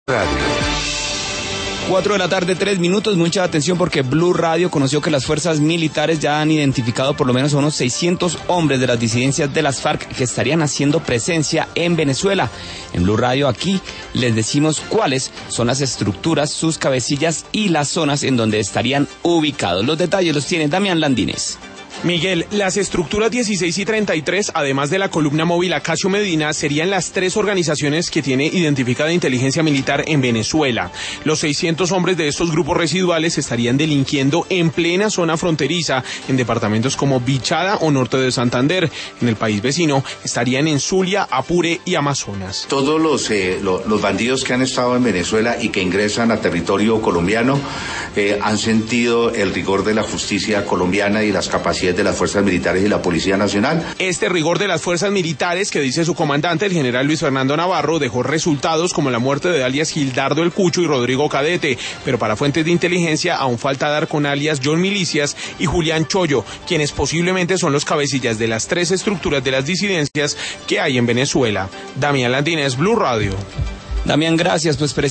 4 de la tarde, 3 minutos, mucha atención porque Blue Radio conoció que las fuerzas militares ya han identificado por lo menos a unos 600 hombres de las disidencias de las FARC que estarían haciendo presencia en Venezuela. En Blue Radio aquí les decimos cuáles son las estructuras, sus cabecillas y las zonas en donde estarían ubicados. Los detalles los tiene Damián Landines. Miguel, las estructuras 16 y 33, además de la columna móvil Acacio Medina, serían las 3 organizaciones que tiene identificada inteligencia militar en Venezuela. Los 600 hombres de estos grupos residuales estarían delinquiendo en plena zona fronteriza, en departamentos como Bichada o Norte de Santander. En el país vecino estarían en Zulia, Apure y Amazonas. Todos los bandidos que han estado en Venezuela y que ingresan a territorio colombiano han sentido el rigor de la justicia colombiana y las capacidades de las fuerzas militares y la Policía Nacional. Este rigor de las fuerzas militares, que dice su comandante, el general Luis Fernando Navarro, dejó resultados como la muerte de alias Gildardo El Cucho y Rodrigo Cadete, pero para fuentes de inteligencia aún falta dar con alias John Milicias y Julián Chollo, quienes posiblemente son los cabecillas de las 3 estructuras de las disidencias que hay en Venezuela. Damián Landines, Blue Radio. Damián, gracias, pues